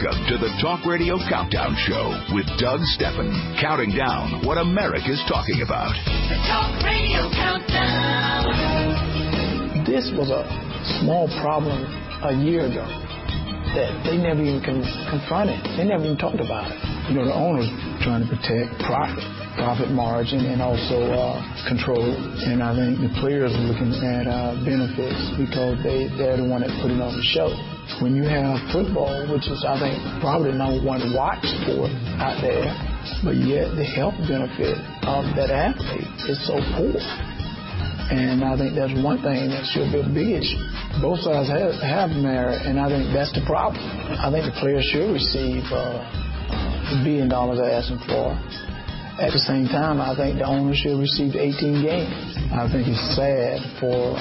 Welcome to the Talk Radio Countdown Show with Doug Stephan, counting down what America's talking about. The Talk Radio Countdown. This was a small problem a year ago that they never even confronted. They never even talked about it. You know, the owner's trying to protect profit margin, and also control. And I think the players are looking at benefits because they're the one that put it on the show. When you have football, which is, I think, probably the number one watch sport out there, but yet the health benefit of that athlete is so poor. And I think that's one thing that should be a big issue. Both sides have merit, and I think that's the problem. I think the players should receive the $1 billion they're asking for. At the same time, I think the owner should receive 18 games. I think it's sad for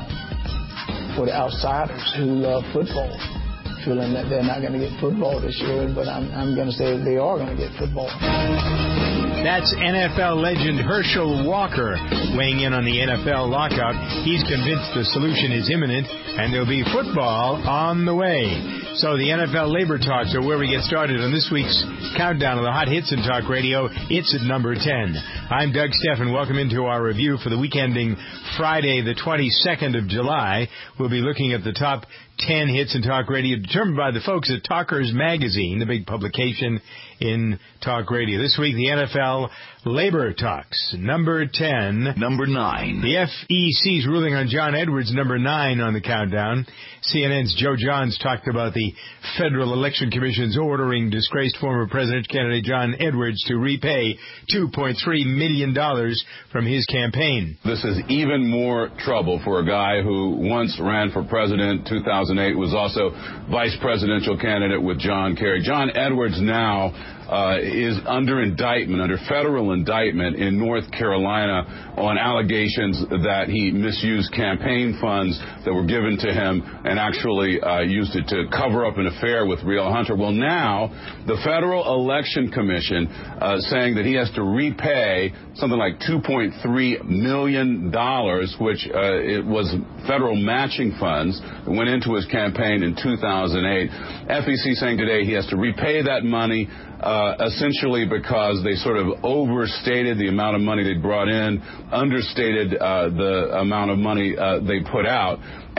the outsiders who love football, feeling that they're not going to get football this year, but I'm going to say they are going to get football. That's NFL legend Herschel Walker weighing in on the NFL lockout. He's convinced the solution is imminent, and there'll be football on the way. So the NFL labor talks are where we get started on this week's countdown of the hot hits in talk radio. It's at number 10. I'm Doug Stephan. Welcome into our review for the week ending Friday, the 22nd of July. We'll be looking at the top 10 hits in talk radio determined by the folks at Talkers Magazine, the big publication in talk radio. This week, the NFL labor talks. Number 10. Number 9. The FEC's ruling on John Edwards, number 9 on the countdown. CNN's Joe Johns talked about the Federal Election Commission's ordering disgraced former presidential candidate John Edwards to repay $2.3 million from his campaign. This is even more trouble for a guy who once ran for president, 2008, was also vice presidential candidate with John Kerry. John Edwards now is under indictment, under federal indictment in North Carolina on allegations that he misused campaign funds that were given to him and actually used it to cover up an affair with Riel Hunter. Well, now the Federal Election Commission saying that he has to repay something like $2.3 million, which it was federal matching funds that went into his campaign in 2008. FEC saying today he has to repay that money essentially because they sort of overstated the amount of money they brought in, understated the amount of money they put out.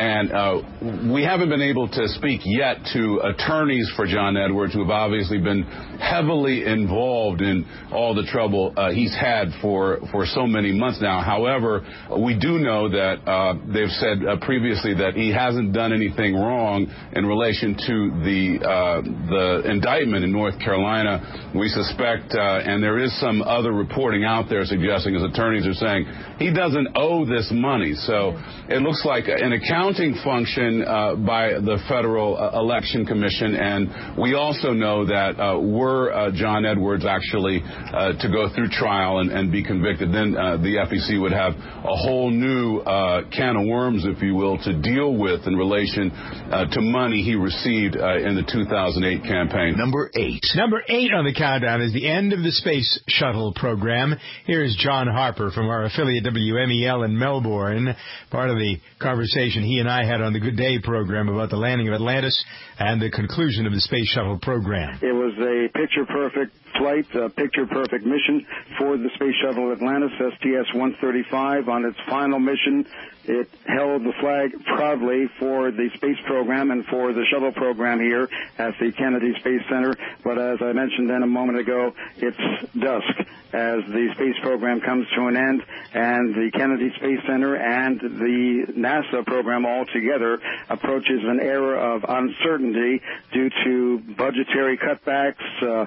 And we haven't been able to speak yet to attorneys for John Edwards, who have obviously been heavily involved in all the trouble he's had for so many months now. However, we do know that they've said previously that he hasn't done anything wrong in relation to the indictment in North Carolina. We suspect, and there is some other reporting out there suggesting, as attorneys are saying, he doesn't owe this money. So it looks like an accounting function by the Federal Election Commission. And we also know that were John Edwards actually to go through trial and be convicted, then the FEC would have a whole new can of worms, if you will, to deal with in relation to money he received in the 2008 campaign. Number 8. Number 8 on the countdown is the end of the Space Shuttle program. Here's John Harper from our affiliate WMEL in Melbourne, part of the conversation he and I had on the Good Day program about the landing of Atlantis and the conclusion of the Space Shuttle program. It was a picture-perfect flight, a picture-perfect mission for the Space Shuttle Atlantis, STS-135. On its final mission, it held the flag proudly for the space program and for the shuttle program here at the Kennedy Space Center. But as I mentioned then a moment ago, it's dusk as the space program comes to an end, and the Kennedy Space Center and the NASA program altogether approaches an era of uncertainty due to budgetary cutbacks,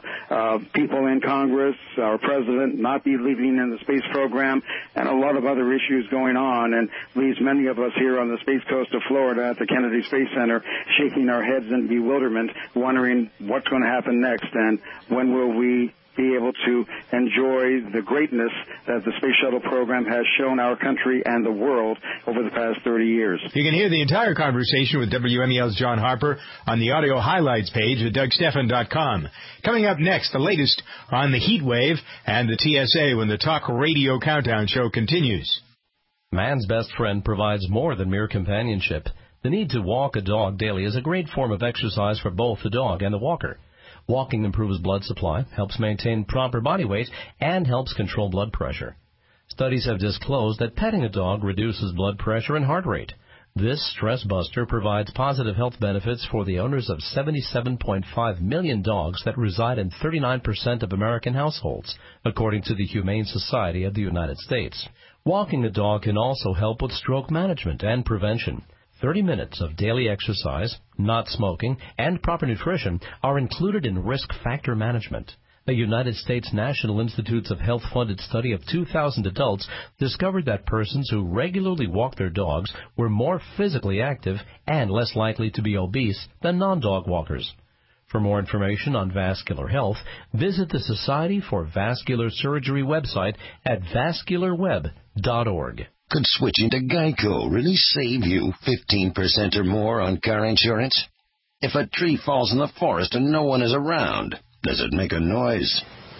people in Congress, our president not believing in the space program, and a lot of other issues going on, and leaves many of us here on the Space Coast of Florida at the Kennedy Space Center shaking our heads in bewilderment, wondering what's going to happen next and when will we be able to enjoy the greatness that the Space Shuttle program has shown our country and the world over the past 30 years. You can hear the entire conversation with WMEL's John Harper on the audio highlights page at DougStephan.com. Coming up next, the latest on the heat wave and the TSA when the Talk Radio Countdown Show continues. Man's best friend provides more than mere companionship. The need to walk a dog daily is a great form of exercise for both the dog and the walker. Walking improves blood supply, helps maintain proper body weight, and helps control blood pressure. Studies have disclosed that petting a dog reduces blood pressure and heart rate. This stress buster provides positive health benefits for the owners of 77.5 million dogs that reside in 39% of American households, according to the Humane Society of the United States. Walking a dog can also help with stroke management and prevention. 30 minutes of daily exercise, not smoking, and proper nutrition are included in risk factor management. A United States National Institutes of Health-funded study of 2,000 adults discovered that persons who regularly walk their dogs were more physically active and less likely to be obese than non-dog walkers. For more information on vascular health, visit the Society for Vascular Surgery website at vascularweb.org. Could switching to Geico really save you 15% or more on car insurance? If a tree falls in the forest and no one is around, does it make a noise?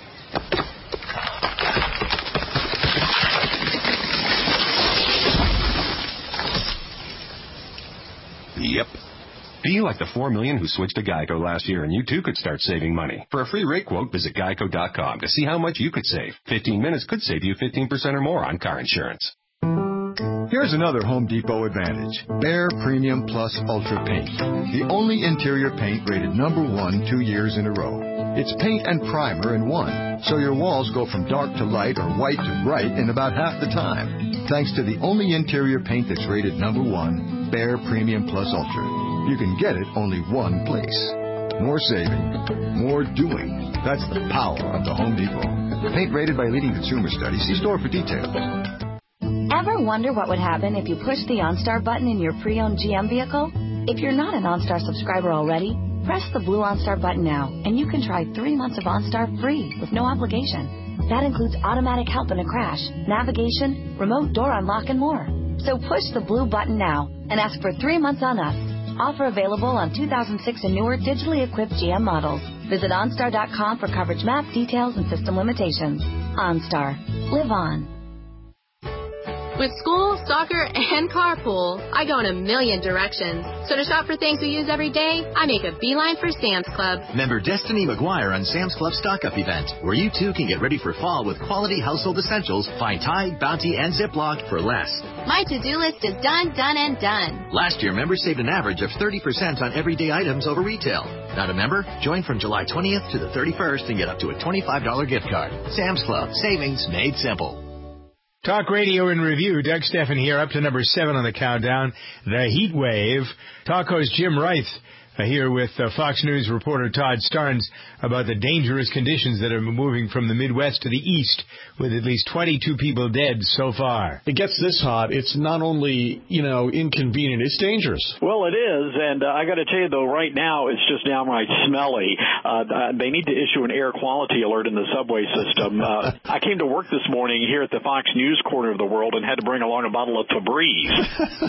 Yep. Be like the 4 million who switched to Geico last year, and you too could start saving money. For a free rate quote, visit geico.com to see how much you could save. 15 minutes could save you 15% or more on car insurance. Here's another Home Depot advantage. Behr Premium Plus Ultra Paint. The only interior paint rated #1 2 years in a row. It's paint and primer in one, so your walls go from dark to light or white to bright in about half the time. Thanks to the only interior paint that's rated #1, Behr Premium Plus Ultra. You can get it only one place. More saving, more doing. That's the power of the Home Depot. Paint rated by leading consumer studies. See store for details. Ever wonder what would happen if you pushed the OnStar button in your pre-owned GM vehicle? If you're not an OnStar subscriber already, press the blue OnStar button now, and you can try 3 months of OnStar free with no obligation. That includes automatic help in a crash, navigation, remote door unlock, and more. So push the blue button now and ask for 3 months on us. Offer available on 2006 and newer digitally equipped GM models. Visit OnStar.com for coverage map, details, and system limitations. OnStar. Live on. With school, soccer, and carpool, I go in a million directions. So to shop for things we use every day, I make a beeline for Sam's Club. Member Destiny McGuire on Sam's Club stock-up event, where you too can get ready for fall with quality household essentials. Find Tide, Bounty, and Ziploc for less. My to-do list is done, and done. Last year, members saved an average of 30% on everyday items over retail. Not a member? Join from July 20th to the 31st and get up to a $25 gift card. Sam's Club. Savings made simple. Talk Radio in Review. Doug Steffen here, up to number 7 on the countdown. The Heat Wave. Talk host Jim Reith here with Fox News reporter Todd Starnes about the dangerous conditions that are moving from the Midwest to the East, with at least 22 people dead so far. It gets this hot. It's not only, inconvenient, it's dangerous. Well, it is, and I got to tell you, though, right now it's just downright smelly. They need to issue an air quality alert in the subway system. I came to work this morning here at the Fox News corner of the world and had to bring along a bottle of Febreze.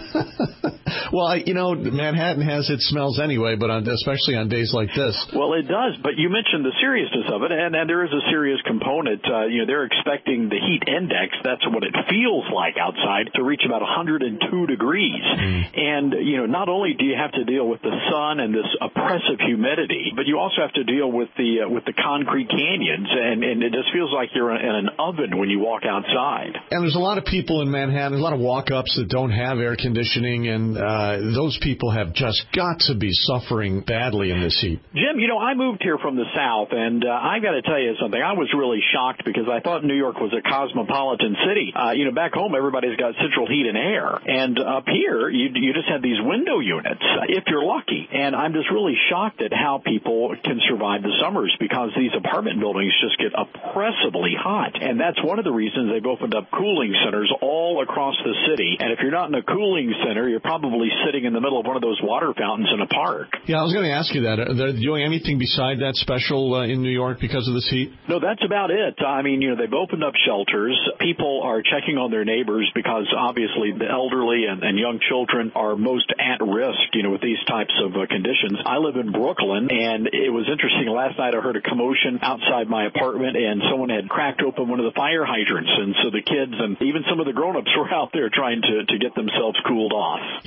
Well, Manhattan has its smells anyway, but especially on days like this. Well, it does, but you mentioned the seriousness of it, and there is a serious component. They're expecting the heat index, that's what it feels like outside, to reach about 102 degrees. And, not only do you have to deal with the sun and this oppressive humidity, but you also have to deal with the concrete canyons, and it just feels like you're in an oven when you walk outside. And there's a lot of people in Manhattan, a lot of walk-ups that don't have air conditioning, and those people have just got to be suffering badly in this heat. Jim, I moved here from the South, and I got to tell you something. I was really shocked because I thought New York was a cosmopolitan city. Back home, everybody's got central heat and air. And up here, you just have these window units, if you're lucky. And I'm just really shocked at how people can survive the summers because these apartment buildings just get oppressively hot. And that's one of the reasons they've opened up cooling centers all across the city. And if you're not in a cooling center, you're probably sitting in the middle of one of those water fountains in a park. Yeah, I was going to ask you that. Are they doing anything beside that special in New York because of this heat? No, that's about it. I mean, they've opened up shelters. People are checking on their neighbors because obviously the elderly and young children are most at risk, with these types of conditions. I live in Brooklyn, and it was interesting. Last night I heard a commotion outside my apartment, and someone had cracked open one of the fire hydrants. And so the kids and even some of the grown-ups were out there trying to get themselves cooled off. Yeah,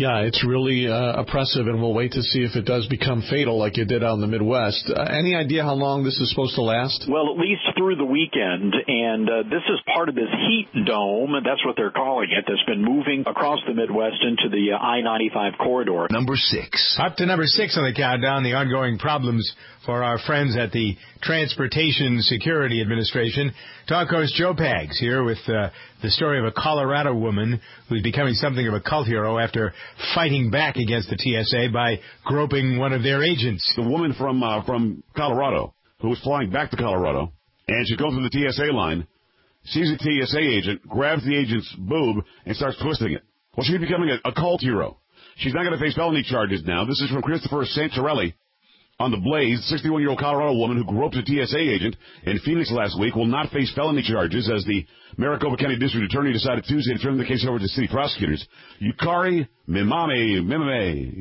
Yeah, it's really oppressive, and we'll wait to see if it does become fatal like it did out in the Midwest. Any idea how long this is supposed to last? Well, at least through the weekend, and this is part of this heat dome, that's what they're calling it, that's been moving across the Midwest into the I-95 corridor. Number 6. Up to number 6 on the countdown, the ongoing problems for our friends at the Transportation Security Administration. Talk host Joe Pags here with the story of a Colorado woman who's becoming something of a cult hero after fighting back against the TSA by groping one of their agents. The woman from Colorado who was flying back to Colorado, and she goes through the TSA line, sees a TSA agent, grabs the agent's boob, and starts twisting it. Well, she's becoming a cult hero. She's not going to face felony charges now. This is from Christopher Santorelli on The Blaze. 61-year-old Colorado woman who groped a TSA agent in Phoenix last week will not face felony charges as the Maricopa County District Attorney decided Tuesday to turn the case over to city prosecutors. Yukari Mihame,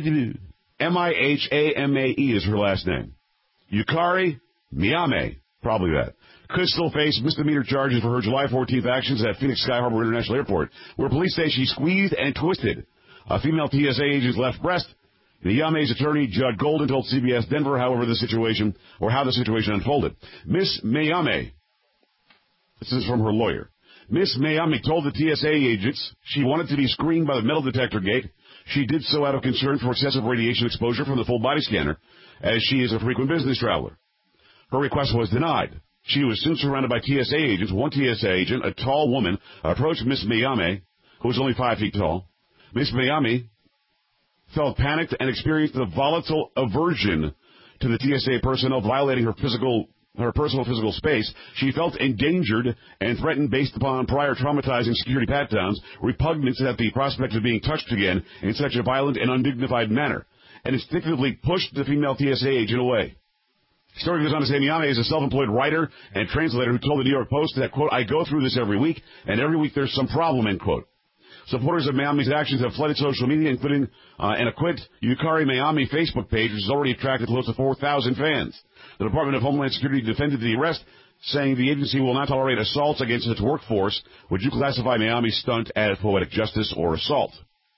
M-I-H-A-M-A-E is her last name. Yukari Mihame, probably that, could still face misdemeanor charges for her July 14th actions at Phoenix Sky Harbor International Airport, where police say she squeezed and twisted a female TSA agent's left breast. Miyame's attorney, Judd Golden, told CBS Denver, how the situation unfolded. Miss Miyame, this is from her lawyer, Miss Miyame told the TSA agents she wanted to be screened by the metal detector gate. She did so out of concern for excessive radiation exposure from the full body scanner, as she is a frequent business traveler. Her request was denied. She was soon surrounded by TSA agents. One TSA agent, a tall woman, approached Miss Miyame, who was only 5 feet tall. Miss Miyame felt panicked and experienced a volatile aversion to the TSA personnel violating her personal physical space. She felt endangered and threatened based upon prior traumatizing security pat-downs, repugnance at the prospect of being touched again in such a violent and undignified manner, and instinctively pushed the female TSA agent away. The story goes on to say Miyame is a self-employed writer and translator who told the New York Post that, quote, I go through this every week, and every week there's some problem, end quote. Supporters of Miyame's actions have flooded social media, including an Quit Yukari Miyame Facebook page, which has already attracted close to 4,000 fans. The Department of Homeland Security defended the arrest, saying the agency will not tolerate assaults against its workforce. Would you classify Miyame's stunt as poetic justice or assault?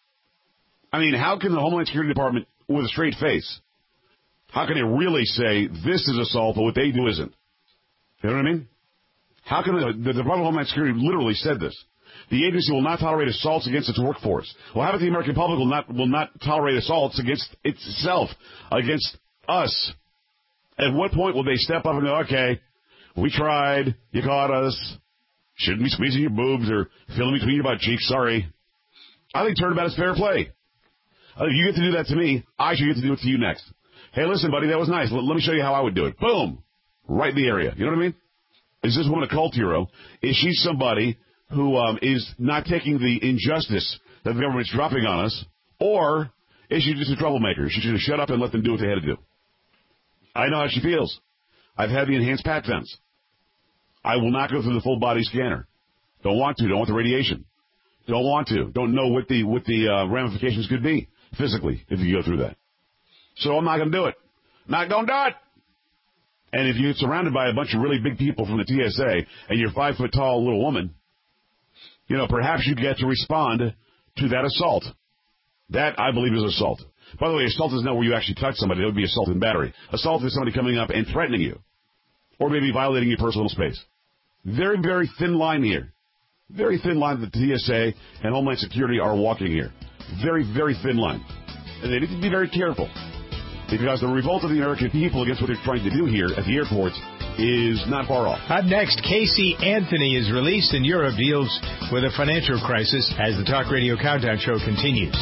I mean, how can the Homeland Security Department, with a straight face, how can they really say this is assault, but what they do isn't? You know what I mean? How can the Department of Homeland Security literally said this? The agency will not tolerate assaults against its workforce. Well, how about the American public will not tolerate assaults against itself, against us? At what point will they step up and go, okay, we tried, you caught us, shouldn't be squeezing your boobs or filling between your butt cheeks, sorry. I think turnabout is fair play. You get to do that to me, I should get to do it to you next. Hey, listen, buddy, that was nice. Let me show you how I would do it. Boom! Right in the area. You know what I mean? Is this woman a cult hero? Is she somebody who is not taking the injustice that the government's dropping on us, or is she just a troublemaker? She should have shut up and let them do what they had to do. I know how she feels. I've had the enhanced pat-downs. I will not go through the full-body scanner. Don't want to. Don't want the radiation. Don't want to. Don't know what the ramifications could be physically if you go through that. So I'm not going to do it. Not going to do it. And if you're surrounded by a bunch of really big people from the TSA and you're 5 foot tall little woman, you know, perhaps you get to respond to that assault. That, I believe, is assault. By the way, assault is not where you actually touch somebody. It would be assault and battery. Assault is somebody coming up and threatening you, or maybe violating your personal space. Very, very thin line here. Very thin line that the TSA and Homeland Security are walking here. Very, very thin line. And they need to be very careful, because the revolt of the American people against what they're trying to do here at the airports is not far off. Up next, Casey Anthony is released and Europe deals with a financial crisis as the Talk Radio Countdown Show continues.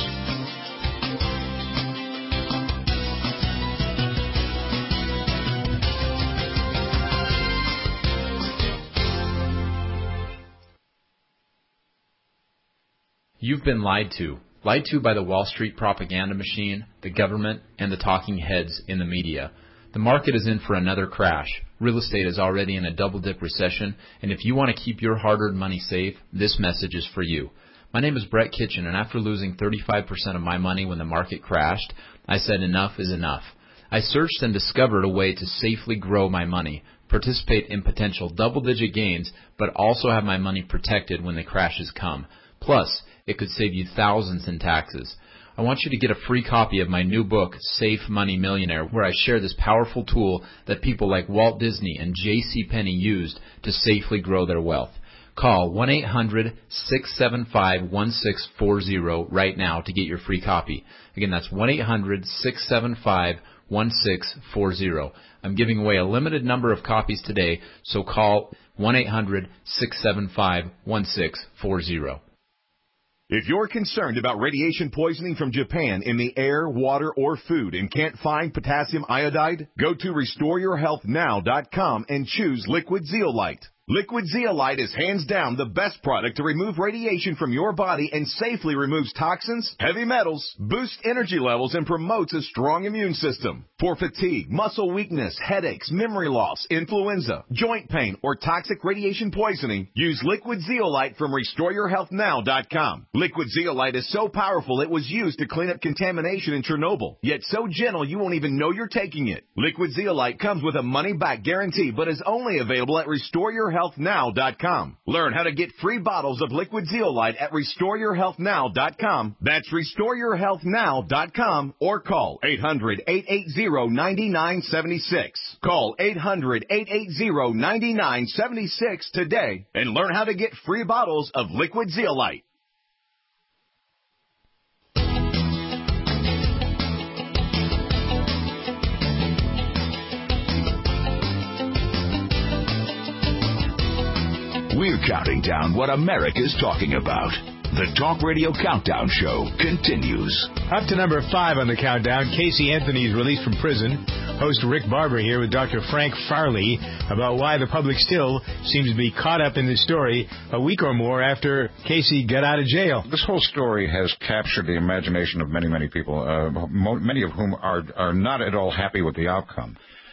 You've been lied to. Lied to by the Wall Street propaganda machine, the government, and the talking heads in the media. The market is in for another crash. Real estate is already in a double-dip recession, and if you want to keep your hard-earned money safe, this message is for you. My name is Brett Kitchen, and after losing 35% of my money when the market crashed, I said enough is enough. I searched and discovered a way to safely grow my money, participate in potential double-digit gains, but also have my money protected when the crashes come. Plus, it could save you thousands in taxes. I want you to get a free copy of my new book, Safe Money Millionaire, where I share this powerful tool that people like Walt Disney and J.C. Penney used to safely grow their wealth. Call 1-800-675-1640 right now to get your free copy. Again, that's 1-800-675-1640. I'm giving away a limited number of copies today, so call 1-800-675-1640. If you're concerned about radiation poisoning from Japan in the air, water, or food and can't find potassium iodide, go to RestoreYourHealthNow.com and choose Liquid Zeolite. Liquid Zeolite is hands down the best product to remove radiation from your body and safely removes toxins, heavy metals, boosts energy levels, and promotes a strong immune system. For fatigue, muscle weakness, headaches, memory loss, influenza, joint pain, or toxic radiation poisoning, use Liquid Zeolite from RestoreYourHealthNow.com. Liquid Zeolite is so powerful it was used to clean up contamination in Chernobyl, yet so gentle you won't even know you're taking it. Liquid Zeolite comes with a money-back guarantee, but is only available at RestoreYourHealthNow.com. Learn how to get free bottles of Liquid Zeolite at RestoreYourHealthNow.com. That's RestoreYourHealthNow.com or call 800-880-9976. Call 800-880-9976 today and learn how to get free bottles of Liquid Zeolite. We're counting down what America's talking about. The Talk Radio Countdown Show continues. Up to number 5 on the countdown, Casey Anthony is released from prison. Host Rick Barber here with Dr. Frank Farley about why the public still seems to be caught up in this story a week or more after Casey got out of jail. This whole story has captured the imagination of many, many people, many of whom are not at all happy with the outcome.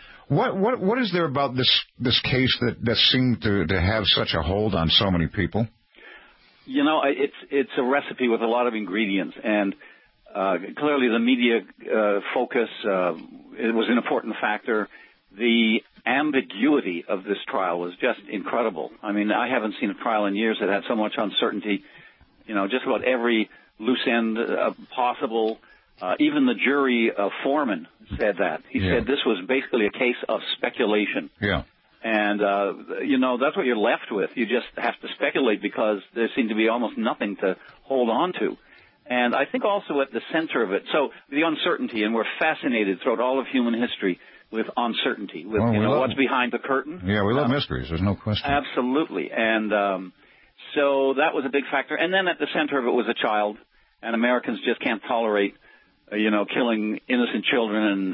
What is there about this case that seemed to have such a hold on so many people? You know, it's a recipe with a lot of ingredients, and clearly the media focus it was an important factor. The ambiguity of this trial was just incredible. I mean, I haven't seen a trial in years that had so much uncertainty. You know, just about every loose end possible. Even the jury foreman said that. He said this was basically a case of speculation. Yeah. And, you know, that's what you're left with. You just have to speculate because there seemed to be almost nothing to hold on to. And I think also at the center of it, so the uncertainty, and we're fascinated throughout all of human history with uncertainty, with, what's behind the curtain. Yeah, we love mysteries. There's no question. Absolutely. And so that was a big factor. And then at the center of it was a child, and Americans just can't tolerate killing innocent children,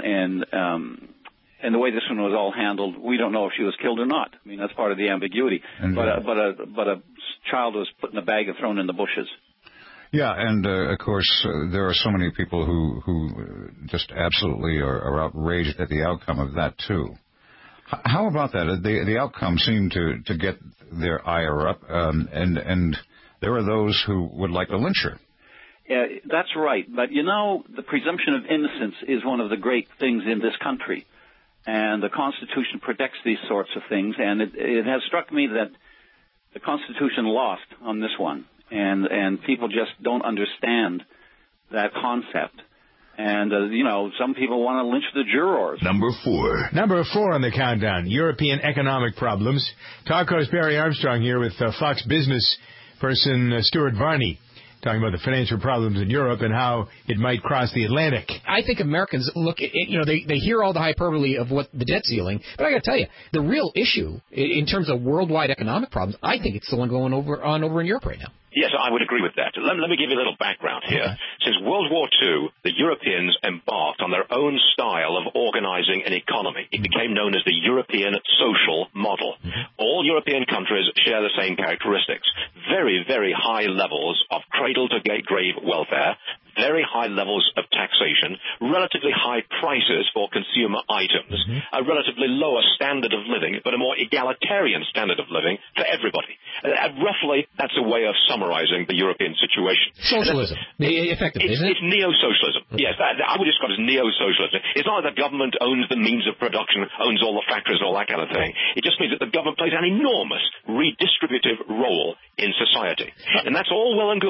and the way this one was all handled, we don't know if she was killed or not. I mean, that's part of the ambiguity. And, but a child was put in a bag and thrown in the bushes. Yeah, and of course, there are so many people who just absolutely are outraged at the outcome of that too. How about that? The outcome seemed to get their ire up, and there are those who would like to lynch her. That's right. But, the presumption of innocence is one of the great things in this country. And the Constitution protects these sorts of things. And it has struck me that the Constitution lost on this one. And people just don't understand that concept. And, some people want to lynch the jurors. Number 4. Number 4 on the countdown, European economic problems. Talk host Barry Armstrong here with Fox Business person Stuart Varney, talking about the financial problems in Europe and how it might cross the Atlantic. I think Americans look at, they hear all the hyperbole of what the debt ceiling, but I got to tell you, the real issue in terms of worldwide economic problems, I think it's the one going on over in Europe right now. Yes, I would agree with that. Let me give you a little background here. Since World War II, the Europeans embarked on their own style of organizing an economy. It became known as the European social model. All European countries share the same characteristics. Very, very high levels of cradle-to-grave welfare, very high levels of taxation, relatively high prices for consumer items, a relatively lower standard of living, but a more egalitarian standard of living for everybody. Roughly, that's a way of summarizing the European situation. Socialism, effectively, isn't it? It's neo-socialism. Yes, I would describe it as neo-socialism. It's not that the government owns the means of production, owns all the factories and all that kind of thing. It just means that the government plays an enormous redistributive role in society. And that's all well and good,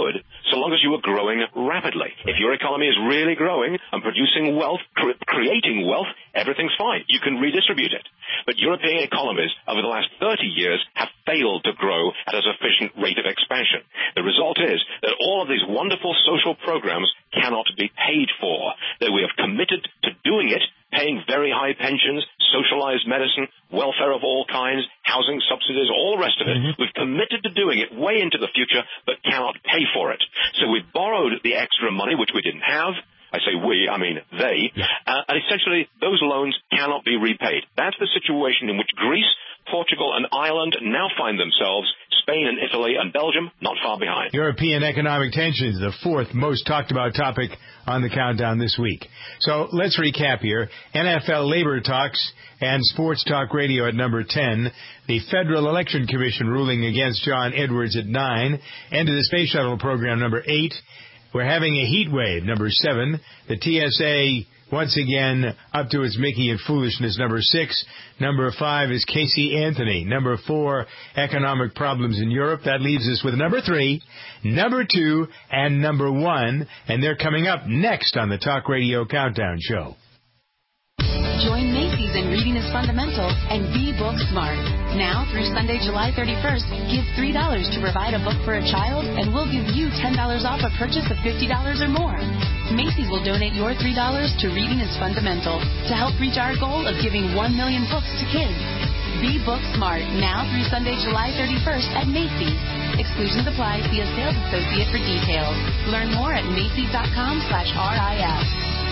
so long as you are growing rapidly. If your economy is really growing and producing wealth, creating wealth, everything's fine. You can redistribute it. But European economies over the last 30 years have failed to grow at a sufficient rate of expansion. The result is that all of these wonderful social programs cannot be paid for. That we have committed to doing it, paying very high pensions, socialized medicine, welfare of all kinds, housing subsidies, all the rest of it. We've committed to doing it way into the future, but cannot pay for it. So we borrowed the extra money, which we didn't have. I say we, I mean they. And essentially, those loans cannot be repaid. That's the situation in which Greece, Portugal, and Ireland now find themselves. Spain and Italy and Belgium not far behind. European economic tensions, the fourth most talked about topic on the countdown this week. So let's recap here. NFL labor talks and sports talk radio at number 10. The Federal Election Commission ruling against John Edwards at 9. End of the Space Shuttle program, number 8. We're having a heat wave, number 7. The TSA, once again, up to its Mickey and foolishness, number 6. Number 5 is Casey Anthony. Number 4, economic problems in Europe. That leaves us with number 3, number 2, and number 1. And they're coming up next on the Talk Radio Countdown Show. Join Macy's in Reading is Fundamental and be book smart. Now through Sunday, July 31st, give $3 to provide a book for a child, and we'll give you $10 off a purchase of $50 or more. Macy's will donate your $3 to Reading is Fundamental to help reach our goal of giving 1 million books to kids. Be book smart now through Sunday, July 31st at Macy's. Exclusions apply. See a sales associate for details. Learn more at Macy's.com/RIF.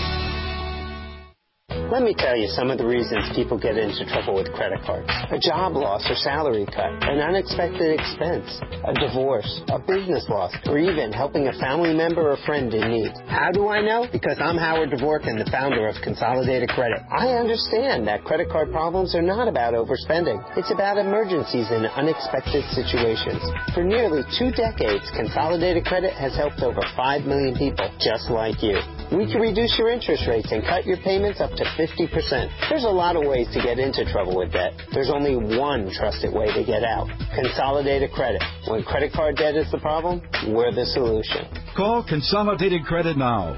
Let me tell you some of the reasons people get into trouble with credit cards. A job loss or salary cut, an unexpected expense, a divorce, a business loss, or even helping a family member or friend in need. How do I know? Because I'm Howard Dvorkin, the founder of Consolidated Credit. I understand that credit card problems are not about overspending. It's about emergencies and unexpected situations. For nearly 2 decades, Consolidated Credit has helped over 5 million people just like you. We can reduce your interest rates and cut your payments up to 50%. There's a lot of ways to get into trouble with debt. There's only one trusted way to get out. Consolidated Credit. When credit card debt is the problem, we're the solution. Call Consolidated Credit now.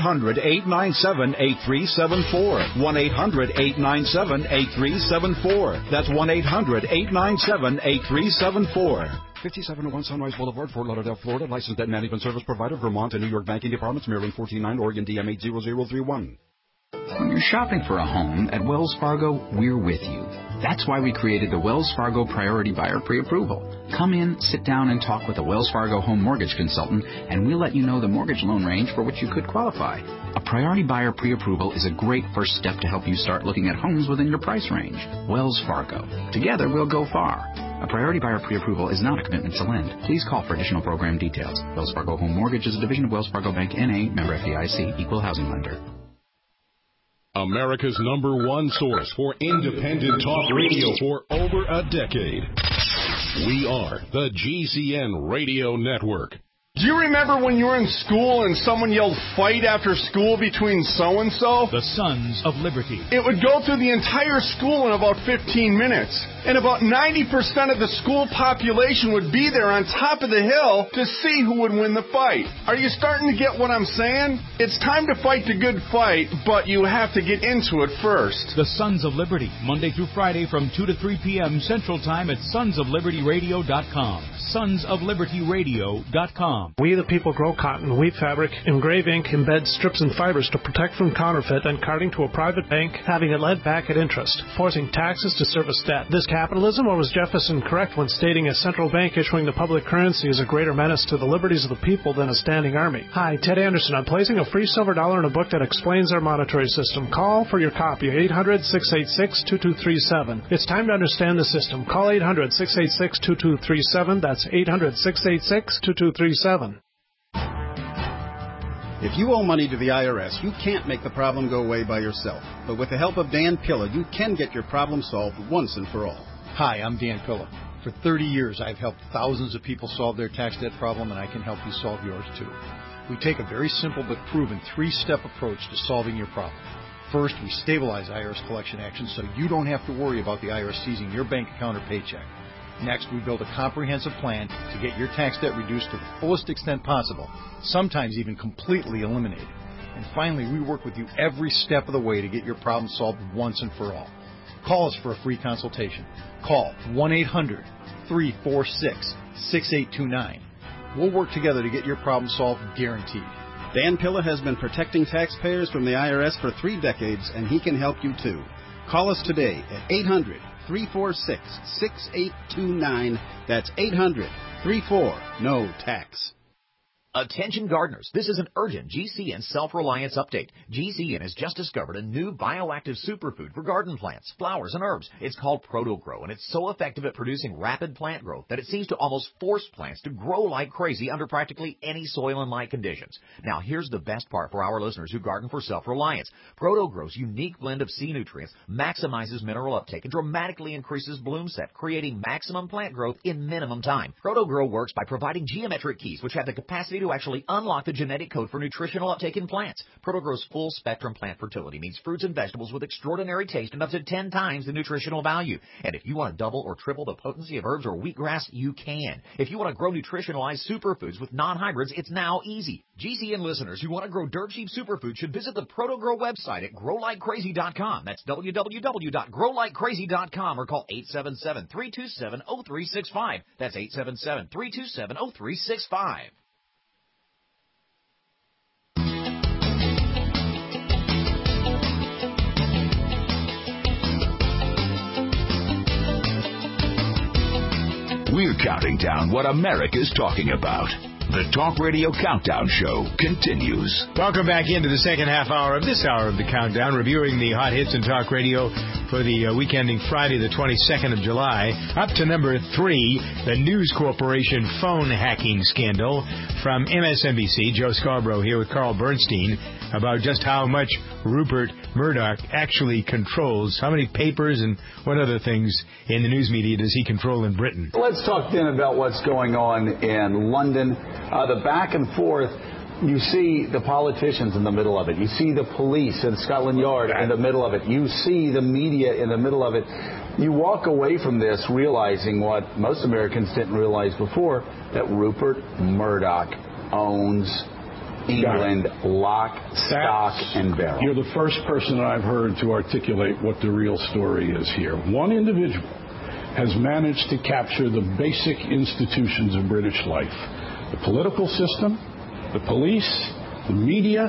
1-800-897-8374. 1-800-897-8374. That's 1-800-897-8374. 5701 Sunrise Boulevard, Fort Lauderdale, Florida. Licensed debt management service provider, Vermont and New York banking departments, Maryland 149, Oregon DM 80031. When you're shopping for a home, at Wells Fargo, we're with you. That's why we created the Wells Fargo Priority Buyer Pre-Approval. Come in, sit down, and talk with a Wells Fargo home mortgage consultant, and we'll let you know the mortgage loan range for which you could qualify. A Priority Buyer Pre-Approval is a great first step to help you start looking at homes within your price range. Wells Fargo. Together, we'll go far. A Priority Buyer Pre-Approval is not a commitment to lend. Please call for additional program details. Wells Fargo Home Mortgage is a division of Wells Fargo Bank, N.A., member FDIC, equal housing lender. America's #1 source for independent talk radio for over a decade. We are the GCN Radio Network. Do you remember when you were in school and someone yelled fight after school between so-and-so? The Sons of Liberty. It would go through the entire school in about 15 minutes. And about 90% of the school population would be there on top of the hill to see who would win the fight. Are you starting to get what I'm saying? It's time to fight the good fight, but you have to get into it first. The Sons of Liberty, Monday through Friday from 2 to 3 p.m. Central Time at sonsoflibertyradio.com. Sonsoflibertyradio.com. We the people grow cotton, weave fabric, engrave ink, embed strips and fibers to protect from counterfeit and carting to a private bank, having it led back at interest, forcing taxes to service debt. This capitalism, or was Jefferson correct when stating a central bank issuing the public currency is a greater menace to the liberties of the people than a standing army? Hi, Ted Anderson. I'm placing a free silver dollar in a book that explains our monetary system. Call for your copy, 800-686-2237. It's time to understand the system. Call 800-686-2237. That's 800-686-2237. If you owe money to the IRS, you can't make the problem go away by yourself. But with the help of Dan Pilla, you can get your problem solved once and for all. Hi, I'm Dan Pilla. For 30 years, I've helped thousands of people solve their tax debt problem, and I can help you solve yours too. We take a very simple but proven 3-step approach to solving your problem. First, we stabilize IRS collection actions so you don't have to worry about the IRS seizing your bank account or paycheck. Next, we build a comprehensive plan to get your tax debt reduced to the fullest extent possible, sometimes even completely eliminated. And finally, we work with you every step of the way to get your problem solved once and for all. Call us for a free consultation. Call 1-800-346-6829. We'll work together to get your problem solved, guaranteed. Dan Pilla has been protecting taxpayers from the IRS for 3 decades, and he can help you too. Call us today at 800-346-6829. That's 800-34-NO-TAX. Attention gardeners, this is an urgent GCN self-reliance update. GCN has just discovered a new bioactive superfood for garden plants, flowers, and herbs. It's called ProtoGrow, and it's so effective at producing rapid plant growth that it seems to almost force plants to grow like crazy under practically any soil and light conditions. Now, here's the best part for our listeners who garden for self-reliance. ProtoGrow's unique blend of sea nutrients maximizes mineral uptake and dramatically increases bloom set, creating maximum plant growth in minimum time. ProtoGrow works by providing geometric keys, which have the capacity to actually unlock the genetic code for nutritional uptake in plants. ProtoGrow's full-spectrum plant fertility means fruits and vegetables with extraordinary taste and up to 10 times the nutritional value. And if you want to double or triple the potency of herbs or wheatgrass, you can. If you want to grow nutritionalized superfoods with non-hybrids, it's now easy. GCN listeners who want to grow dirt cheap superfoods should visit the ProtoGrow website at growlikecrazy.com. That's www.growlikecrazy.com or call 877-327-0365. That's 877-327-0365. We're counting down what America's talking about. The Talk Radio Countdown Show continues. Welcome back into the second half hour of this hour of the Countdown, reviewing the hot hits in talk radio for the week ending Friday, the 22nd of July. Up to number 3, the News Corporation phone hacking scandal from MSNBC. Joe Scarborough here with Carl Bernstein about just how much Rupert Murdoch actually controls. How many papers and what other things in the news media does he control in Britain? Let's talk then about what's going on in London. The back and forth, you see the politicians in the middle of it. You see the police and Scotland Yard in the middle of it. You see the media in the middle of it. You walk away from this realizing what most Americans didn't realize before, that Rupert Murdoch owns England lock, stock, and barrel. You're the first person I've heard to articulate what the real story is here. One individual has managed to capture the basic institutions of British life. The political system, the police, the media,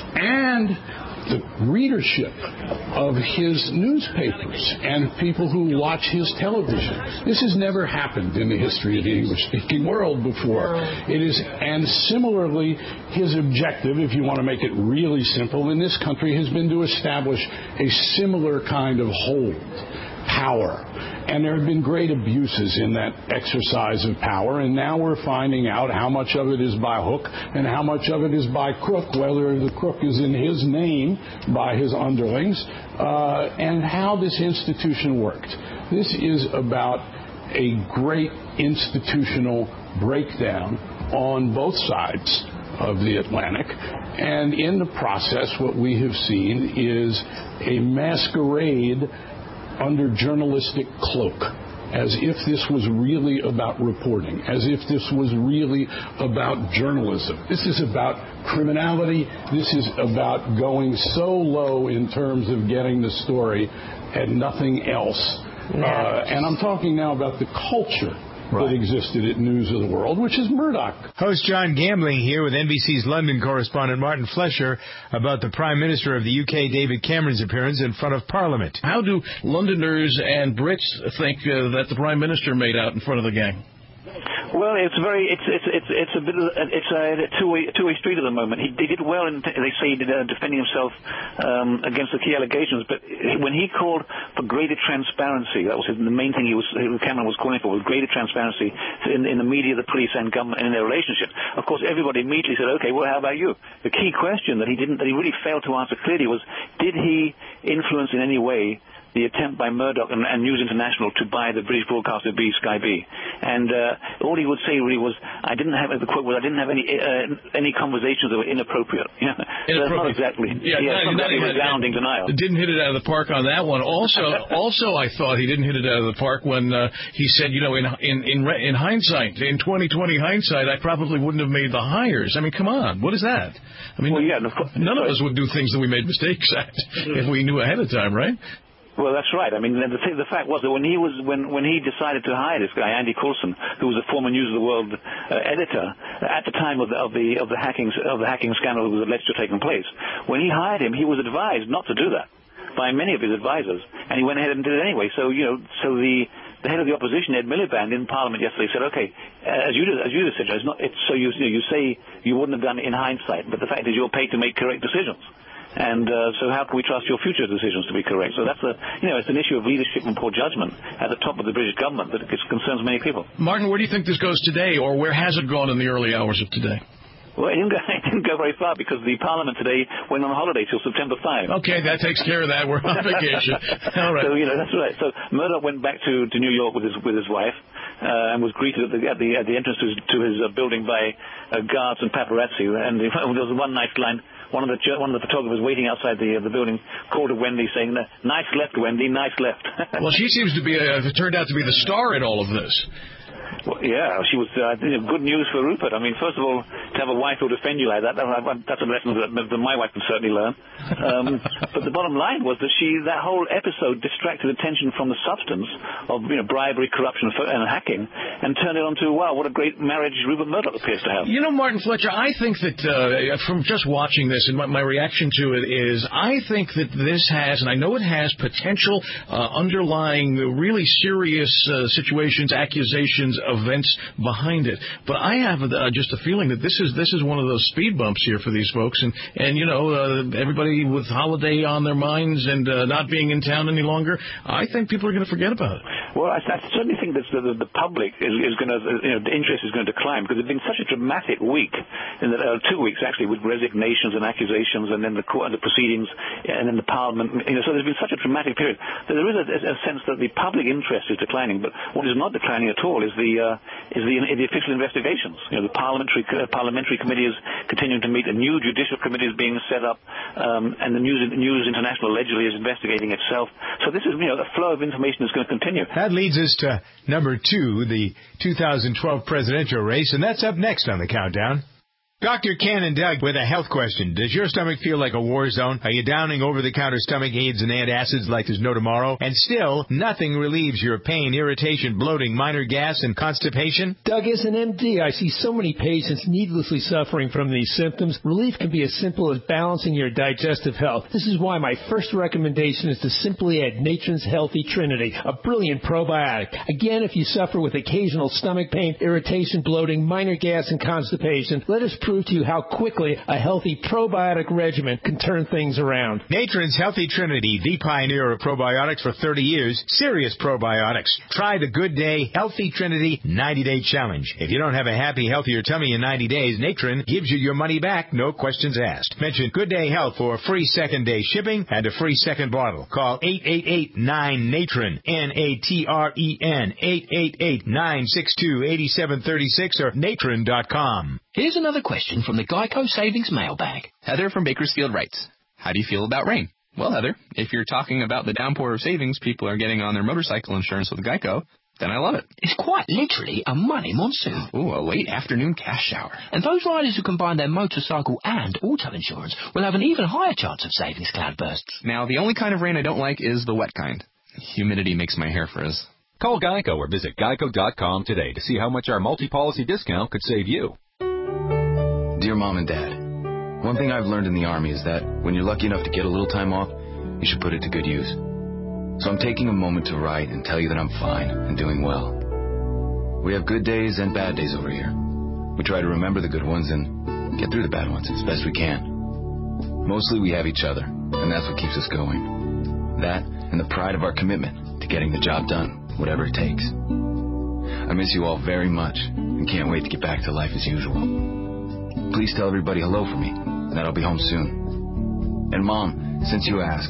and the readership of his newspapers and people who watch his television. This has never happened in the history of the English-speaking world before. It is, and similarly, his objective, if you want to make it really simple, in this country has been to establish a similar kind of hold, power. And there have been great abuses in that exercise of power, and now we're finding out how much of it is by hook and how much of it is by crook, whether the crook is in his name by his underlings, and how this institution worked. This is about a great institutional breakdown on both sides of the Atlantic, and in the process what we have seen is a masquerade under journalistic cloak, as if this was really about reporting, as if this was really about journalism. This is about criminality. This is about going so low in terms of getting the story and nothing else. And I'm talking now about the culture that existed at News of the World, which is Murdoch. Host John Gambling here with NBC's London correspondent Martin Flesher about the Prime Minister of the UK, David Cameron's appearance in front of Parliament. How do Londoners and Brits think that the Prime Minister made out in front of the gang? Well, it's a bit of a two-way street at the moment. He did well, and they say he did defending himself against the key allegations. But when he called for greater transparency, that was the main thing Cameron was calling for, was greater transparency in the media, the police, and government, and in their relationship. Of course, everybody immediately said, "Okay, well, how about you?" The key question that he really failed to answer clearly was, did he influence in any way the attempt by Murdoch and News International to buy the British broadcaster Sky B. And all he would say really was, I didn't have any conversations that were inappropriate. So that's not exactly resounding denial. Didn't hit it out of the park on that one. Also, I thought he didn't hit it out of the park when he said, in hindsight, in 2020 hindsight, I probably wouldn't have made the hires. I mean, come on, what is that? I mean, none of us would do things that we made mistakes at if we knew ahead of time, right? Well, that's right. I mean, the fact was that when he decided to hire this guy, Andy Coulson, who was a former News of the World editor at the time of the hacking scandal that was alleged to have taken place, when he hired him, he was advised not to do that by many of his advisors, and he went ahead and did it anyway. So the head of the opposition, Ed Miliband, in Parliament yesterday said, okay, as you just said, you say you wouldn't have done it in hindsight, but the fact is you're paid to make correct decisions. And so how can we trust your future decisions to be correct? So that's it's an issue of leadership and poor judgment at the top of the British government that concerns many people. Martin, where do you think this goes today, or where has it gone in the early hours of today? Well, it didn't go very far because the Parliament today went on holiday till September 5. Okay, that takes care of that. We're on vacation. All right. So that's right. So Murdoch went back to New York with his wife and was greeted at the entrance to his building by guards and paparazzi. And there was one nice line. One of the photographers waiting outside the building called to Wendy saying, "Nice left, Wendy, nice left." Well, she seems to be turned out to be the star in all of this. Well, yeah, she was good news for Rupert. I mean, first of all, to have a wife who'll defend you like that, that's a lesson that my wife can certainly learn. But the bottom line was that that whole episode distracted attention from the substance of bribery, corruption, and hacking, and turned it onto, wow, what a great marriage Rupert Murdoch appears to have. Martin Fletcher, I think that from just watching this, and my reaction to it is, I think that this has, and I know it has, potential underlying really serious situations, accusations, events behind it. But I have just a feeling that this is one of those speed bumps here for these folks, and everybody with holiday on their minds and not being in town any longer. I think people are going to forget about it. Well, I certainly think that the public is going to, the interest is going to decline because it's been such a dramatic week, in 2 weeks actually, with resignations and accusations, and then the court and the proceedings, and then the Parliament. So there's been such a dramatic period that there is a sense that the public interest is declining. But what is not declining at all is the official investigations. The parliamentary committee is continuing to meet. A new judicial committee is being set up, and the News International allegedly is investigating itself. So this is, the flow of information is going to continue. That leads us to number 2, the 2012 presidential race, and that's up next on the countdown. Dr. Ken and Doug with a health question. Does your stomach feel like a war zone? Are you downing over-the-counter stomach aids and antacids like there's no tomorrow? And still, nothing relieves your pain, irritation, bloating, minor gas, and constipation? Doug, as an MD, I see so many patients needlessly suffering from these symptoms. Relief can be as simple as balancing your digestive health. This is why my first recommendation is to simply add Natron's Healthy Trinity, a brilliant probiotic. Again, if you suffer with occasional stomach pain, irritation, bloating, minor gas, and constipation, let us prove to you how quickly a healthy probiotic regimen can turn things around. Natron's Healthy Trinity, the pioneer of probiotics for 30 years. Serious probiotics. Try the Good Day Healthy Trinity 90-Day Challenge. If you don't have a happy, healthier tummy in 90 days, Natron gives you your money back, no questions asked. Mention Good Day Health for a free second-day shipping and a free second bottle. Call 888-9-NATRON, N-A-T-R-E-N, 888-962-8736 or natron.com. Here's another question from the Geico Savings Mailbag. Heather from Bakersfield writes, how do you feel about rain? Well, Heather, if you're talking about the downpour of savings people are getting on their motorcycle insurance with Geico, then I love it. It's quite literally a money monsoon. Ooh, a late afternoon cash shower. And those riders who combine their motorcycle and auto insurance will have an even higher chance of savings cloudbursts. Now, the only kind of rain I don't like is the wet kind. Humidity makes my hair frizz. Call Geico or visit geico.com today to see how much our multi-policy discount could save you. Dear Mom and Dad, one thing I've learned in the Army is that when you're lucky enough to get a little time off, you should put it to good use. So I'm taking a moment to write and tell you that I'm fine and doing well. We have good days and bad days over here. We try to remember the good ones and get through the bad ones as best we can. Mostly we have each other, and that's what keeps us going. That and the pride of our commitment to getting the job done, whatever it takes. I miss you all very much and can't wait to get back to life as usual. Please tell everybody hello for me, and that I'll be home soon. And Mom, since you asked,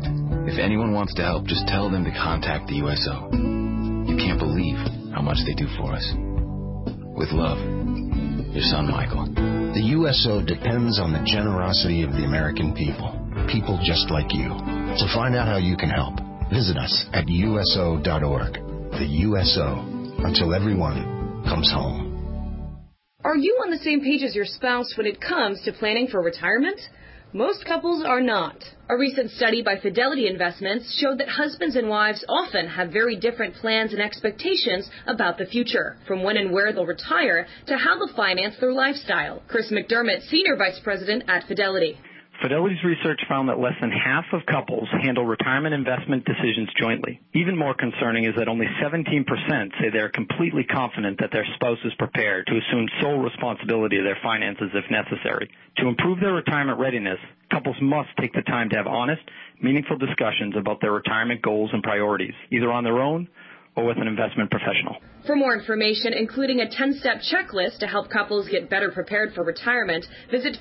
If anyone wants to help, just tell them to contact the USO. You can't believe how much they do for us. With love, your son, Michael. The USO depends on the generosity of the American people. People just like you. To find out how you can help, visit us at USO.org. The USO, until everyone comes home. Are you on the same page as your spouse when it comes to planning for retirement? Most couples are not. A recent study by Fidelity Investments showed that husbands and wives often have very different plans and expectations about the future, from when and where they'll retire to how they'll finance their lifestyle. Chris McDermott, Senior Vice President at Fidelity. Fidelity's research found that less than half of couples handle retirement investment decisions jointly. Even more concerning is that only 17% say they are completely confident that their spouse is prepared to assume sole responsibility of their finances if necessary. To improve their retirement readiness, couples must take the time to have honest, meaningful discussions about their retirement goals and priorities, either on their own or with an investment professional. For more information, including a 10-step checklist to help couples get better prepared for retirement, visit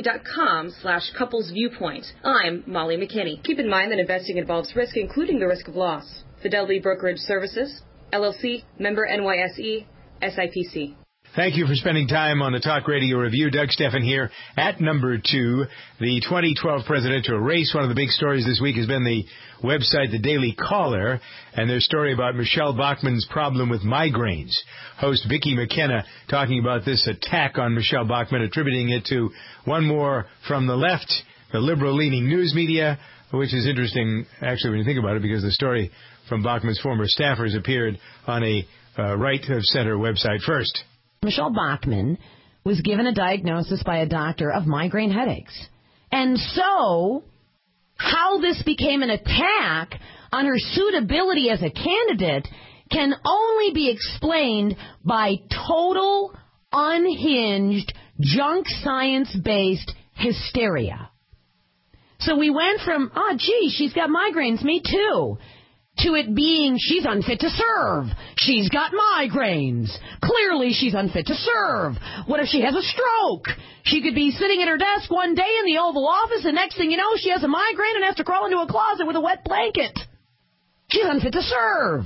fidelity.com/couplesviewpoint. I'm Molly McKinney. Keep in mind that investing involves risk, including the risk of loss. Fidelity Brokerage Services, LLC, member NYSE, SIPC. Thank you for spending time on the Talk Radio Review. Doug Steffen here at number 2. The 2012 presidential race. One of the big stories this week has been the website The Daily Caller and their story about Michelle Bachmann's problem with migraines. Host Vicki McKenna talking about this attack on Michelle Bachmann, attributing it to one more from the left, the liberal-leaning news media, which is interesting, actually, when you think about it, because the story from Bachmann's former staffers appeared on a right-of-center website first. Michelle Bachmann was given a diagnosis by a doctor of migraine headaches. And so, how this became an attack on her suitability as a candidate can only be explained by total, unhinged, junk science-based hysteria. So we went from, she's got migraines, me too, to it being she's unfit to serve. She's got migraines. Clearly she's unfit to serve. What if she has a stroke? She could be sitting at her desk one day in the Oval Office, and next thing you know, she has a migraine and has to crawl into a closet with a wet blanket. She's unfit to serve.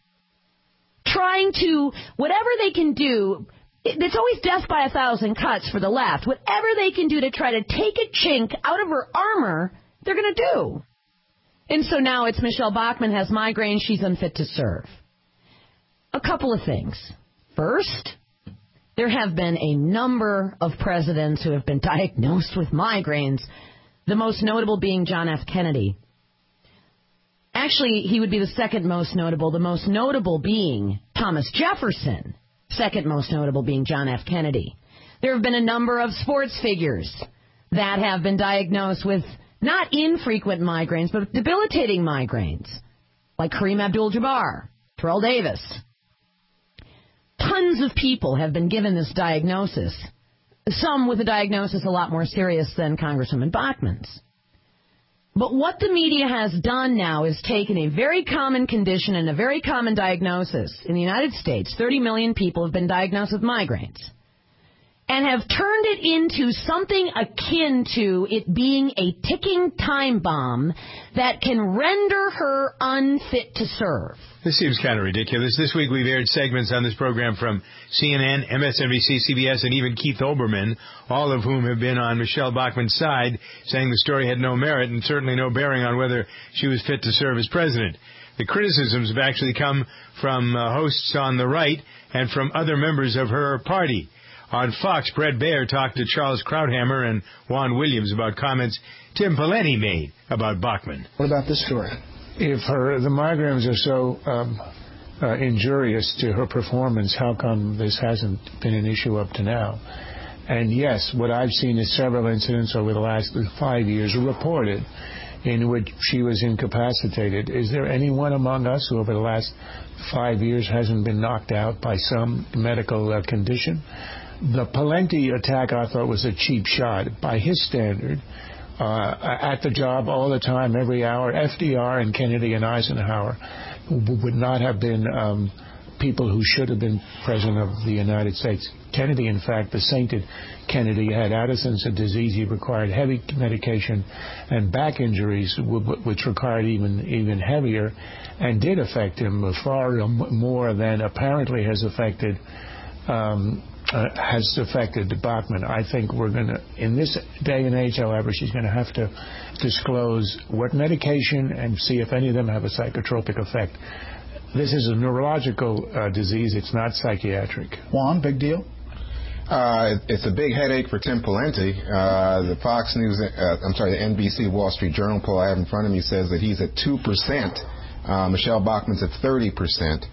Trying to, whatever they can do, it's always death by 1,000 cuts for the left. Whatever they can do to try to take a chink out of her armor, they're going to do. And so now it's Michelle Bachmann has migraines, she's unfit to serve. A couple of things. First, there have been a number of presidents who have been diagnosed with migraines, the most notable being John F. Kennedy. Actually, he would be the second most notable, the most notable being Thomas Jefferson, second most notable being John F. Kennedy. There have been a number of sports figures that have been diagnosed with not infrequent migraines, but debilitating migraines, like Kareem Abdul-Jabbar, Terrell Davis. Tons of people have been given this diagnosis, some with a diagnosis a lot more serious than Congresswoman Bachmann's. But what the media has done now is taken a very common condition and a very common diagnosis. In the United States, 30 million people have been diagnosed with migraines, and have turned it into something akin to it being a ticking time bomb that can render her unfit to serve. This seems kind of ridiculous. This week we've aired segments on this program from CNN, MSNBC, CBS, and even Keith Olbermann, all of whom have been on Michelle Bachmann's side, saying the story had no merit and certainly no bearing on whether she was fit to serve as president. The criticisms have actually come from hosts on the right and from other members of her party. On Fox, Brett Baer talked to Charles Krauthammer and Juan Williams about comments Tim Pawlenty made about Bachmann. What about this story? If the migraines are so injurious to her performance, how come this hasn't been an issue up to now? And yes, what I've seen is several incidents over the last 5 years reported in which she was incapacitated. Is there anyone among us who over the last 5 years hasn't been knocked out by some medical condition? The Pawlenty attack, I thought, was a cheap shot. By his standard, at the job all the time, every hour, FDR and Kennedy and Eisenhower would not have been people who should have been president of the United States. Kennedy, in fact, the sainted Kennedy, had Addison's disease. He required heavy medication and back injuries, which required even heavier, and did affect him far more than apparently has affected Bachmann. I think we're going to, in this day and age, however, she's going to have to disclose what medication and see if any of them have a psychotropic effect. This is a neurological disease. It's not psychiatric. Juan, big deal? It's a big headache for Tim Pawlenty. The Fox News, the NBC Wall Street Journal poll I have in front of me says that he's at 2%. Michelle Bachmann's at 30%.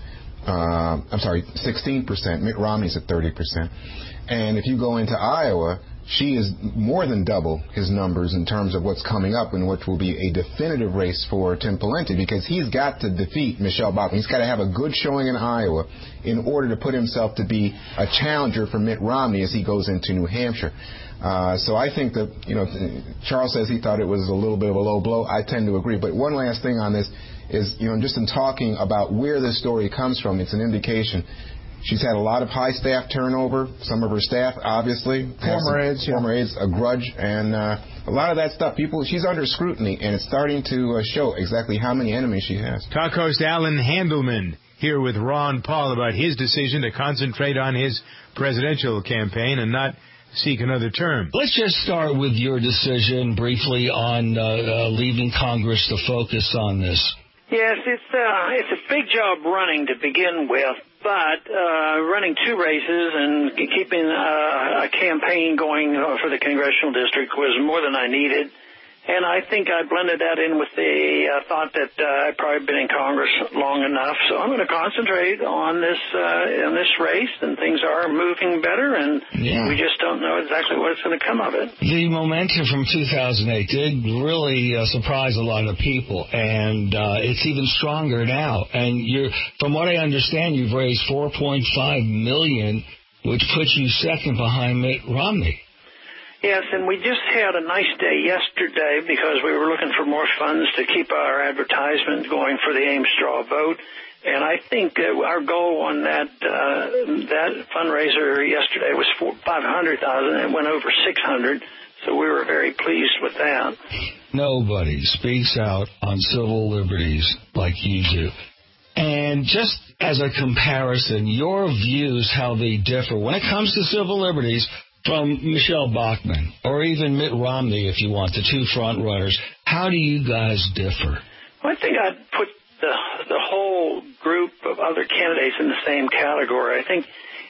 16%. Mitt Romney's at 30%. And if you go into Iowa, she is more than double his numbers in terms of what's coming up, and which will be a definitive race for Tim Pawlenty, because he's got to defeat Michelle Bachmann. He's got to have a good showing in Iowa in order to put himself to be a challenger for Mitt Romney as he goes into New Hampshire. So I think that, Charles says he thought it was a little bit of a low blow. I tend to agree. But one last thing on this is, just in talking about where this story comes from, it's an indication. She's had a lot of high staff turnover. Some of her staff, obviously. Former aides, a grudge, and a lot of that stuff. She's under scrutiny, and it's starting to show exactly how many enemies she has. Talk host Alan Handelman here with Ron Paul about his decision to concentrate on his presidential campaign and not seek another term. Let's just start with your decision briefly on leaving Congress to focus on this. Yes, it's a big job running to begin with, but running two races and keeping a campaign going for the congressional district was more than I needed. And I think I blended that in with the thought that I've probably been in Congress long enough. So I'm going to concentrate on this race, and things are moving better, and we just don't know exactly what's going to come of it. The momentum from 2008 did really surprise a lot of people, and it's even stronger now. And from what I understand, you've raised $4.5 million, which puts you second behind Mitt Romney. Yes, and we just had a nice day yesterday because we were looking for more funds to keep our advertisement going for the Ames Straw Vote. And I think our goal on that fundraiser yesterday was $500,000. It went over $600,000, so we were very pleased with that. Nobody speaks out on civil liberties like you do. And just as a comparison, your views, how they differ when it comes to civil liberties from Michelle Bachmann or even Mitt Romney, if you want, the two front runners. How do you guys differ? Well, I think I'd put the whole group of other candidates in the same category. I think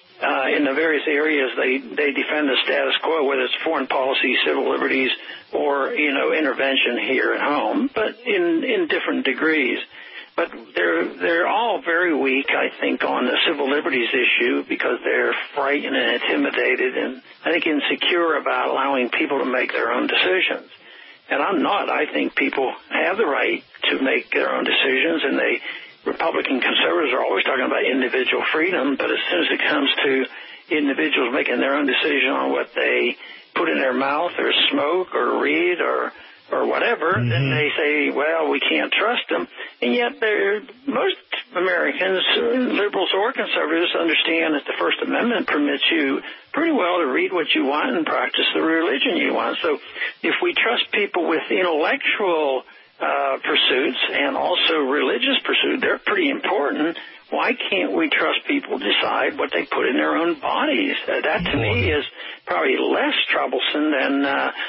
in the various areas they defend the status quo, whether it's foreign policy, civil liberties, or intervention here at home, but in different degrees. But they're all very weak, I think, on the civil liberties issue because they're frightened and intimidated and I think insecure about allowing people to make their own decisions. And I'm not. I think people have the right to make their own decisions, and Republican conservatives are always talking about individual freedom, but as soon as it comes to individuals making their own decision on what they put in their mouth or smoke or read or whatever, then they say, well, we can't trust them. And yet most Americans, liberals or conservatives, understand that the First Amendment permits you pretty well to read what you want and practice the religion you want. So if we trust people with intellectual pursuits and also religious pursuits, they're pretty important. Why can't we trust people decide what they put in their own bodies? That to me is probably less troublesome than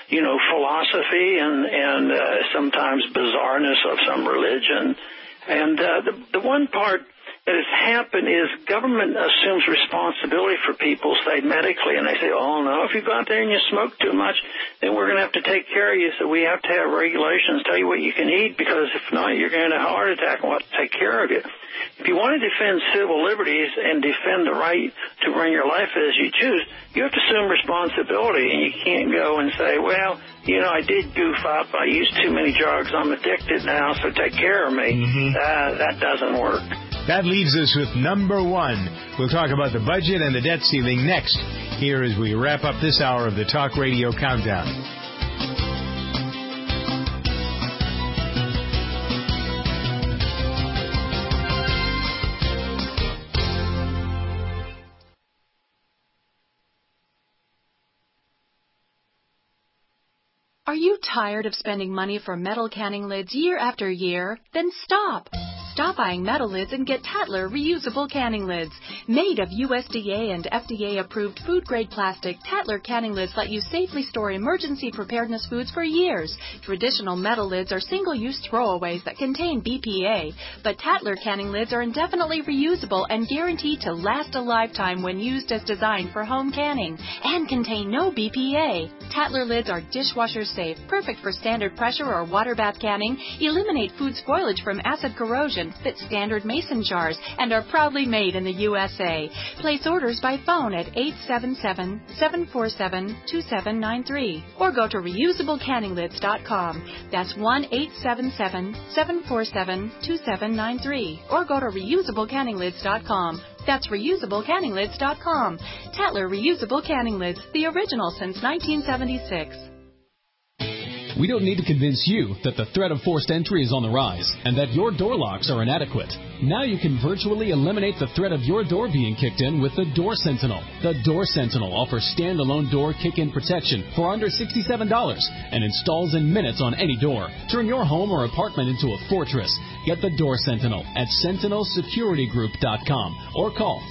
philosophy and sometimes bizarreness of some religion. And the one part that has happened is government assumes responsibility for people, say, medically, and they say, oh, no, if you go out there and you smoke too much, then we're going to have to take care of you, so we have to have regulations, tell you what you can eat, because if not, you're going to have a heart attack and we'll have to take care of you. If you want to defend civil liberties and defend the right to run your life as you choose, you have to assume responsibility, and you can't go and say, well, I did goof up, I used too many drugs, I'm addicted now, so take care of me. That doesn't work. That leaves us with number one. We'll talk about the budget and the debt ceiling next, here as we wrap up this hour of the Talk Radio Countdown. Are you tired of spending money for metal canning lids year after year? Then stop. Stop buying metal lids and get Tatler reusable canning lids. Made of USDA and FDA-approved food-grade plastic, Tatler canning lids let you safely store emergency preparedness foods for years. Traditional metal lids are single-use throwaways that contain BPA, but Tatler canning lids are indefinitely reusable and guaranteed to last a lifetime when used as designed for home canning and contain no BPA. Tatler lids are dishwasher safe, perfect for standard pressure or water bath canning, eliminate food spoilage from acid corrosion, fit standard mason jars, and are proudly made in the USA. Place orders by phone at 877-747-2793 or go to reusablecanninglids.com. That's 1-877-747-2793 or go to reusablecanninglids.com. That's reusablecanninglids.com. Tatler Reusable Canning Lids, the original since 1976. We don't need to convince you that the threat of forced entry is on the rise and that your door locks are inadequate. Now you can virtually eliminate the threat of your door being kicked in with the Door Sentinel. The Door Sentinel offers standalone door kick-in protection for under $67 and installs in minutes on any door. Turn your home or apartment into a fortress. Get the Door Sentinel at sentinelsecuritygroup.com or call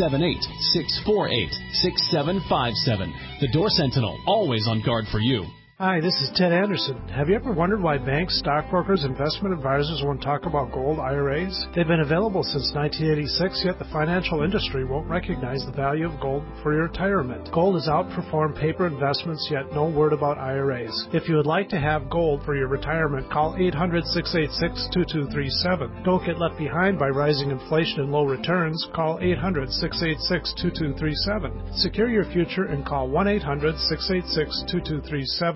678-648-6757. The Door Sentinel, always on guard for you. Hi, this is Ted Anderson. Have you ever wondered why banks, stockbrokers, investment advisors won't talk about gold IRAs? They've been available since 1986, yet the financial industry won't recognize the value of gold for your retirement. Gold has outperformed paper investments, yet no word about IRAs. If you would like to have gold for your retirement, call 800-686-2237. Don't get left behind by rising inflation and low returns. Call 800-686-2237. Secure your future and call 1-800-686-2237.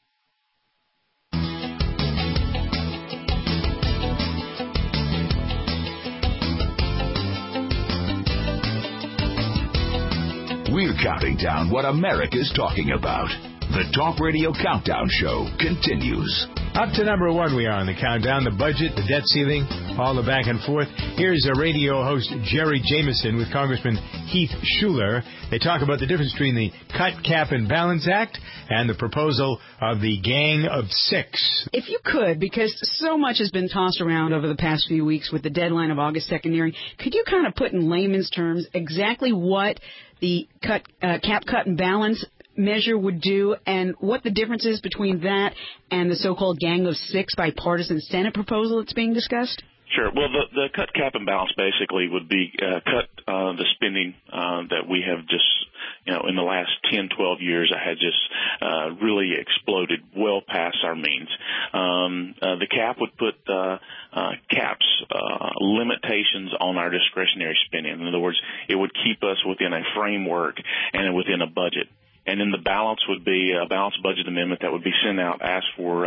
We're counting down what America's talking about. The Talk Radio Countdown Show continues. Up to number one we are on the countdown. The budget, the debt ceiling, all the back and forth. Here's a radio host, Jerry Jameson, with Congressman Heath Shuler. They talk about the difference between the Cut, Cap, and Balance Act and the proposal of the Gang of Six. If you could, because so much has been tossed around over the past few weeks with the deadline of August 2nd nearing, could you kind of put in layman's terms exactly what the cap, cut, and balance measure would do and what the difference is between that and the so-called Gang of Six bipartisan Senate proposal that's being discussed? Sure. Well, the cut, cap, and balance basically would be cut the spending that we have just, in the last 10, 12 years, had just really exploded well past our means. The cap would put caps, limitations on our discretionary spending. In other words, it would keep us within a framework and within a budget. And then the balance would be a balanced budget amendment that would be sent out, asked for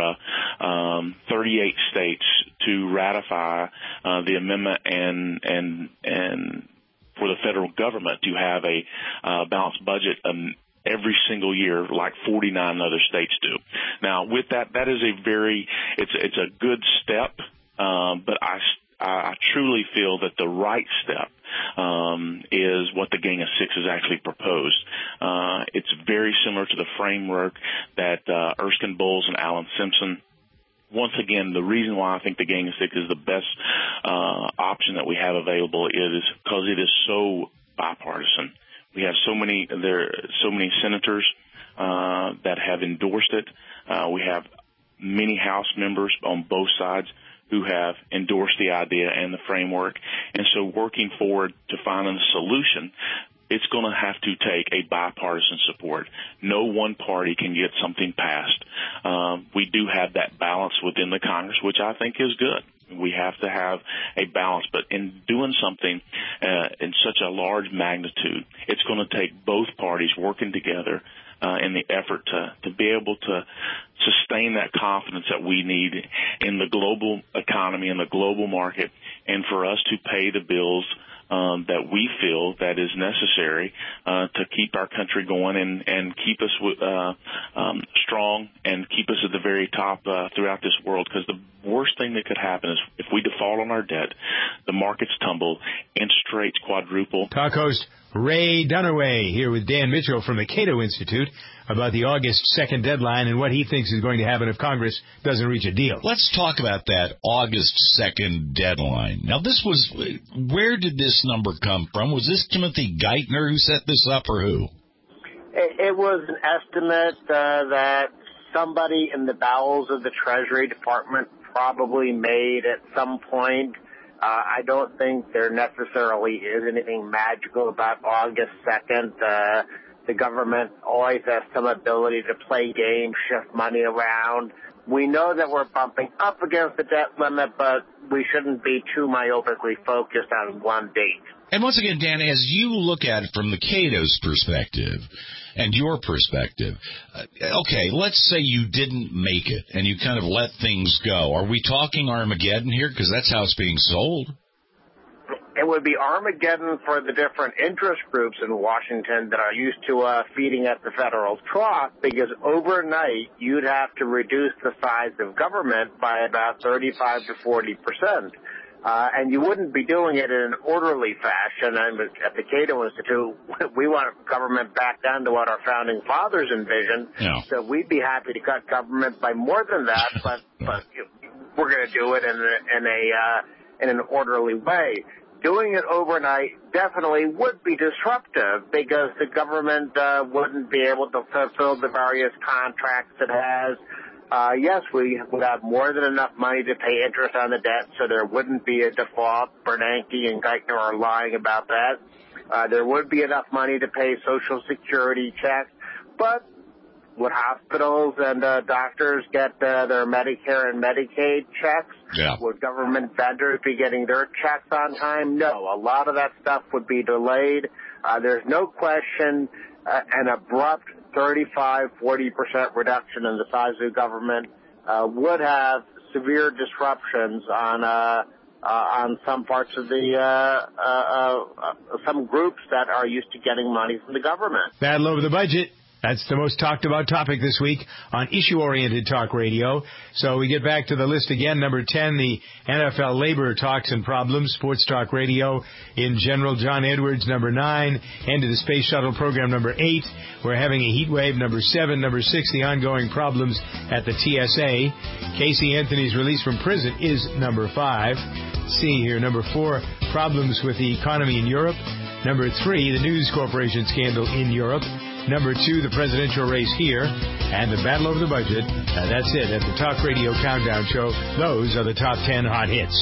38 states to ratify the amendment and for the federal government to have a balanced budget every single year, like 49 other states do. Now, with that is it's a good step, but I truly feel that the right step is what the Gang of Six has actually proposed. It's very similar to the framework that Erskine Bowles and Alan Simpson. Once again, the reason why I think the Gang of Six is the best option that we have available is because it is so bipartisan. We have so many senators that have endorsed it. We have many House members on both sides who have endorsed the idea and the framework. And so working forward to finding a solution, it's going to have to take a bipartisan support. No one party can get something passed. We do have that balance within the Congress, which I think is good. We have to have a balance, but in doing something in such a large magnitude, it's going to take both parties working together in the effort to be able to sustain that confidence that we need in the global economy and the global market, and for us to pay the bills that we feel that is necessary to keep our country going and keep us strong and keep us at the very top throughout this world. Because the worst thing that could happen is if we default on our debt, the markets tumble, interest rates quadruple. Talk host Ray Dunaway here with Dan Mitchell from the Cato Institute. about the August 2nd deadline and what he thinks is going to happen if Congress doesn't reach a deal. Let's talk about that August 2nd deadline. Now, where did this number come from? Was this Timothy Geithner who set this up, or who? It was an estimate that somebody in the bowels of the Treasury Department probably made at some point. I don't think there necessarily is anything magical about August 2nd. The government always has some ability to play games, shift money around. We know that we're bumping up against the debt limit, but we shouldn't be too myopically focused on one date. And once again, Dan, as you look at it from the Cato's perspective and your perspective, okay, let's say you didn't make it and you kind of let things go. Are we talking Armageddon here? Because that's how it's being sold. It would be Armageddon for the different interest groups in Washington that are used to feeding at the federal trough, because overnight you'd have to reduce the size of government by about 35 to 40%. And you wouldn't be doing it in an orderly fashion. And at the Cato Institute, we want government back down to what our founding fathers envisioned. Yeah. So we'd be happy to cut government by more than that, but we're going to do it in an orderly way. Doing it overnight definitely would be disruptive, because the government wouldn't be able to fulfill the various contracts it has. Yes, we would have more than enough money to pay interest on the debt, so there wouldn't be a default. Bernanke and Geithner are lying about that. There would be enough money to pay Social Security checks, but would hospitals and doctors get their Medicare and Medicaid checks? Yeah. Would government vendors be getting their checks on time? No. A lot of that stuff would be delayed. There's no question an abrupt 35, 40% reduction in the size of government would have severe disruptions on some parts of some groups that are used to getting money from the government. Battle over the budget. That's the most talked about topic this week on issue-oriented talk radio. So we get back to the list again. Number 10, the NFL labor talks and problems, sports talk radio in general. John Edwards, number 9. End of the space shuttle program, number 8. We're having a heat wave, number 7. Number 6, the ongoing problems at the TSA. Casey Anthony's release from prison is number 5. See here, number 4, problems with the economy in Europe. Number 3, the News Corporation scandal in Europe. Number 2, the presidential race here, and the battle over the budget. That's it at the Talk Radio Countdown Show. Those are the top 10 hot hits.